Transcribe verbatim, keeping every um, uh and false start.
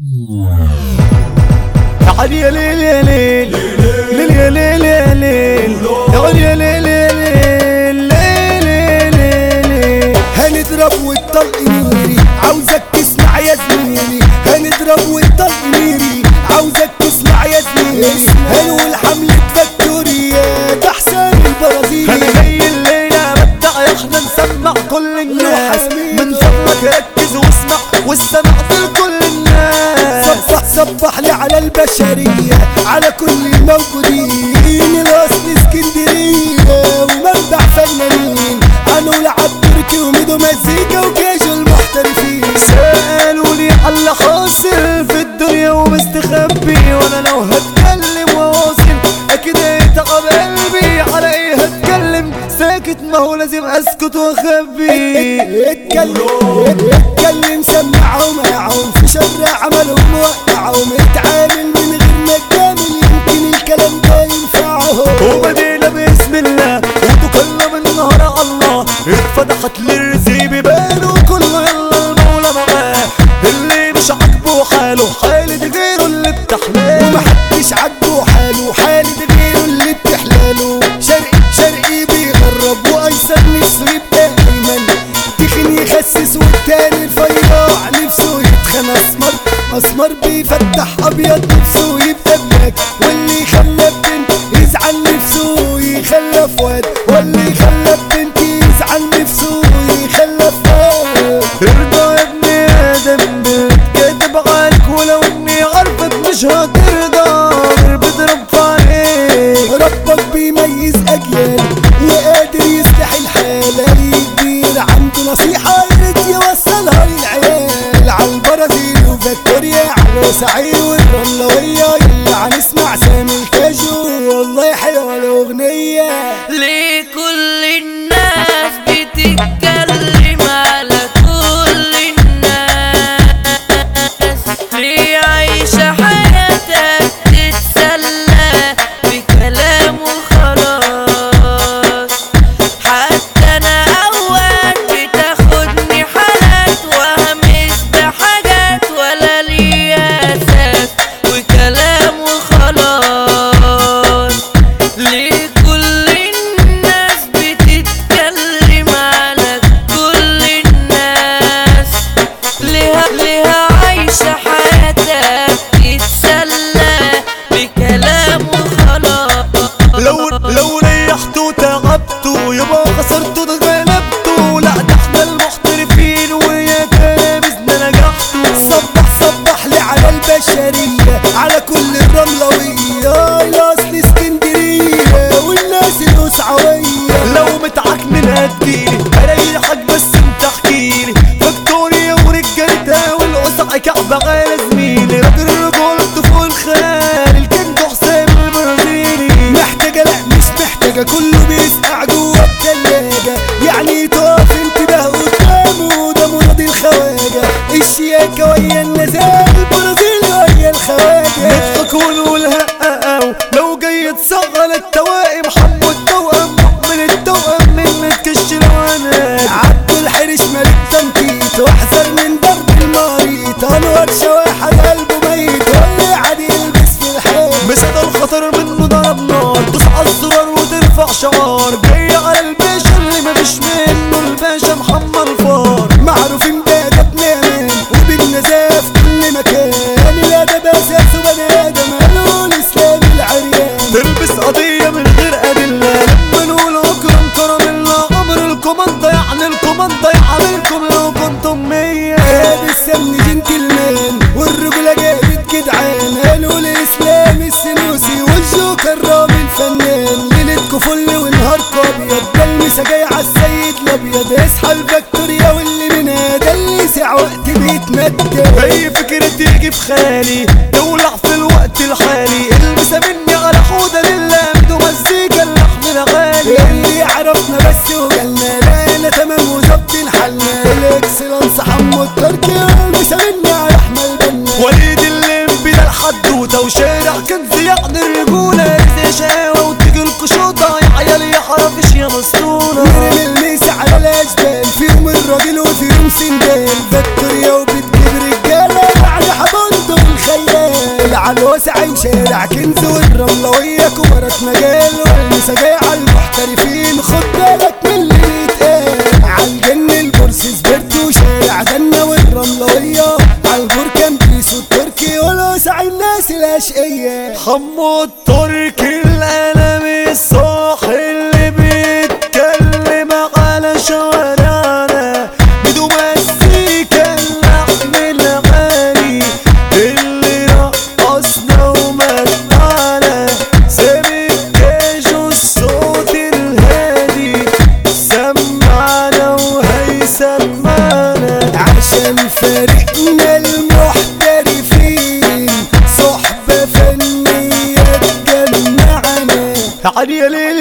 تعالي يا ليل يا ليل ليل يا ليل يا ليل تعالي يا ليل يا ليل ليل ليل. هنضرب والطلق نيري عاوزك تسمع يا زميلي، هنضرب والطلق نيري عاوزك تسمع يا زميلي. هنقول حملة فاكتوريا تحسن البرازيل. انا جاي الليلة بدع احنا نسمع كل الناس، من فضلك ركز واسمع والسمع لكل الناس. صبح صبح لي على البشرية على كل الموجودين، الاصل اسكندرية ومنبع فنانين. هنقول عالتركي وميدو مزيكا وكاجو المحترفين. سألوا لي على اللي حاصل في الدنيا ومستخبي، وانا لو هتكلم واواصل اكيد هيتعب قلبي. على ايه هتكلم ساكت؟ ما هو لازم اسكت واخبي. اتكلم اتكلم سمعهم معهم في شر عملهم وقعهم. اتعامل من غير ما تجامل يمكن الكلام ده ينفعهم. وبدينا باسم الله وتكلم النهار على الله، اتفتحت للرزق بيبان وكله يلا المولى معاه. اللي مش عاجبه حاله حالة غيره اللي بتحلاله، ومحدش عاجبه حاله حالة غيره اللي بتحلاله. شرقي شرقي بيغرب وايسر نفسه يبقى ايمن، تخن يخسس والتاني رفيع نفسه يتخن اسمر. اسمر بيفتح ابيض نفسه يبقى بلاك، واللي خلى بنت يزعل نفسه يخلف واد، واللي خلى بنت يزعل نفسه يخلف واد. ارضى يا ابن ادم بتكذب عليك، ولو اني عارفك مش هترضى غير بضرب عليك. ربك بيميز اجيال وقادر يصلح الحال. اي كبير عنده نصيحة يريد يوصلها للعيال. عالبرازيل وفاكتوريا على سعي والرملوية يلا هنسمع سامي الكاجو والله حلوة الاغنية. ليه كل الناس بتتكلم على كل الناس؟ ليه عايشة حياتك تتسلى بكلام وخلاص؟ حتى انا اوقات بتاخدني حالات وهمس بحاجات ولا ليا اساس وكلام وخلاص. ليه كل الناس بتتكلم على كل الناس؟ ليها ليها عايشة حياتك تتسلى بكلام وخلاص. لو لو ريحته وتعبته يبقى خسرته اتغلبته. لا ده احنا المحترفين ويا كلامنا نجحته. صبح صبح لي على البشرية على كل الرملوية، الاصل اسكندرية والناس الاسعوية. لو متعكنن هتجيلي اريحك بس انت احكيلي. فاكتوريا ورجالتها والقصع كعبة غير زميلي. راجل رجولته فوق الخيال الكنج حسام البرازيلي. محتاجة لا مش محتاجة كله بيسقع جوا التلاجة، يعني تقف انتباه قدامه ده مراد الخواجة. الشياكة ويا النزال البرازيل ويا الخواجة. نضحك ونقول هقاو لو جاي تصغر التوائم. حمو التوأم من التوأم من متكش الوانات. عبد الحرش ملك تنطيط واحذر من ضرب المريض. انور شواحد قلبه ميت واللي عادي يلبس في الحيط. مسد الخطر منه ضرب نار، دوس على الزرار وترفع شعار. جاي على الباشا اللي مفيش منه الباشا محمد الفار. معروفين بأدبنا امان وبالنزاهة في كل مكان. الادب اساسه بني ادم قالوا الاسلام العريان. تلبس قضية من غير أدلة لما نقول أكرم كرم الله. أمر الكوماندا يعني الكوماندا يعاملكم لو كنتم مية. هذا السمن جنتلمان والرجولة جابت جدعان. قالوا الاسلام السنوسي والجوكر رامي الفنان. ليلتكوا فل ونهاركوا ابيض ده المسا جاي عالسيد الابيض. اصحى الفاكتوريا واللي منها ده اللي ساعة وقت بيتندى. أي فكرة تيجي في خيالي تولع في الوقت الحالي. المسا مني على حودة لله ميدو مزيكا اللحن الغالي. اللي عرفنا بس وجالنا لقينا تمام وظبطين حالنا. الاكسلانس حمو التركي والمسا مني على احمد بنا. وليد الليمبي ده الحدوتة وشارع كنز يعني الرجولة. زي شقاوة وتيجي القشوطة يا عيال يا حرافيش يا مسطونة. نرمي الميس على الاشبال فيهم الراجل وفيهم سندال. فاكتوريا وبتجيب رجالة بعد حبندق على الواسع شارع كنز والرملوية كبرت مجال والنسا جاي على المحترفين خد بالك من اللي بيتقال عالجن البورس سبرت وشارع دنا والرملوية عالبركان بيسو التركي والواسع الناس الاشقية حمو التركي القلم الصاح اللي بيتكلم على شوارعنا بدون مزيكا اللحن الغالي اللي رقصنا ومتعنا سامي الكاجو الصوت الهادي سمعنا وهيسمعنا عشان فريقنا المحترفين صحبة فنية تجمعنا عالية ليه